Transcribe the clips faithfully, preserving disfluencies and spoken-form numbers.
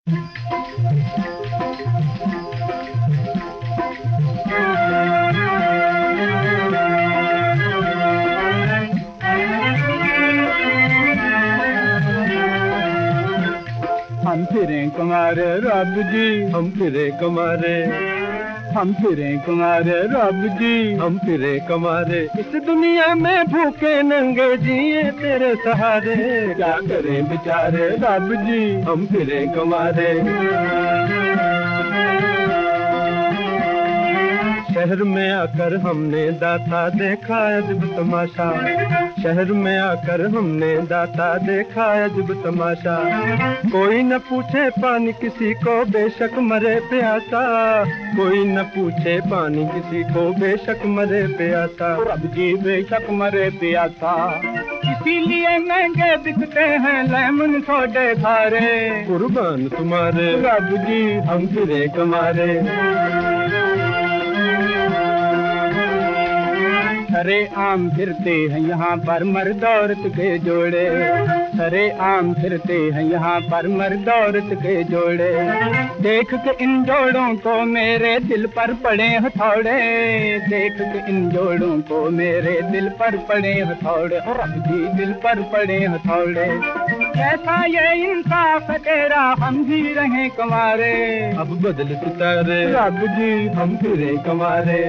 हम फिरे कुमार रब जी, हम फिरे कमारे, हम फिरे कुमार रब जी, हम फिरे कमारे। इस दुनिया में भूखे नंगे जिए तेरे सहारे, क्या करें बेचारे रब जी, हम फिरे कमारे। शहर में आकर हमने दाता देखा अजब तमाशा, शहर में आकर हमने दाता देखा अजब तमाशा। कोई न पूछे पानी किसी को बेशक मरे प्यासा, कोई न पूछे पानी किसी को बेशक मरे प्यासा। रब जी बेशक मरे प्यासा, इसीलिए महंगे बिकते हैं लेमन सोडे खारे। कुर्बान तुम्हारे रब जी, हम फिरे कमारे। सरे आम फिरते हैं यहाँ पर मर्द औरत के जोड़े, सरे आम फिरते हैं यहाँ पर मर्द औरत के जोड़े। देख के इन जोड़ों को मेरे दिल पर पड़े हथौड़े, देख के इन जोड़ों को मेरे दिल पर पड़े हथौड़े। रब जी दिल पर पड़े हथौड़े। कैसा ये इंसाफ तेरा, हम भी रहे कमारे। अब बदल सितारे रब जी, हम फिरे कमारे।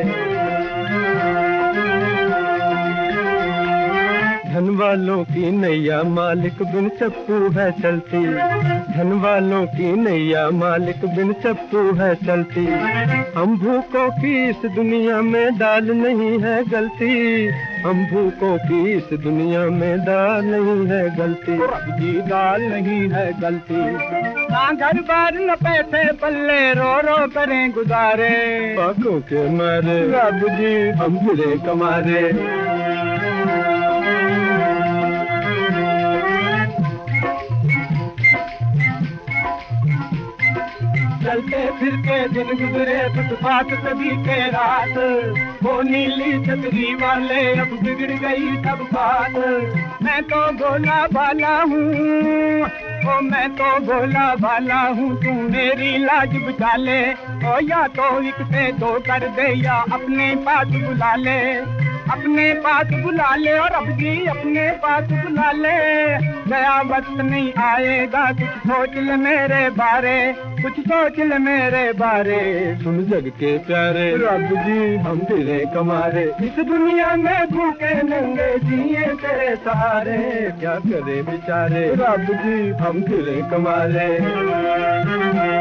धन वालों की नैया मालिक बिन चप्पू है चलती, धन वालों की नैया मालिक बिन चप्पू है चलती। हम भूखों की इस दुनिया में दाल नहीं है गलती, हम भूखों की इस दुनिया में दाल नहीं है गलती। जी दाल नहीं है गलती, ना घर बार न पैसे पल्ले रो रो करें गुजारे। पाकों के मारे रब जी, हम फिरे कमारे। चलते फिरते दिन गुजरे फुटपाथ कभी के रात, वो नीली छतरी वाले अब बिगड़ गई सब बात। मैं तो भोला भाला हूँ, ओ मैं तो भोला भाला हूँ, तू मेरी लाज बचा ले। ओ या तो एक से दो कर दे या अपने पास बुला ले, अपने पास बुला ले। और अब जी अपने पास बुला ले, गया वक्त नहीं आएगा, कुछ सोच ले मेरे बारे, कुछ सोच ले मेरे बारे। सुन जग के प्यारे रब जी, हम फिरे कमारे। इस दुनिया में भूखे नंगे जिए तेरे सहारे। क्या करे बेचारे रब जी, हम फिरे कमारे।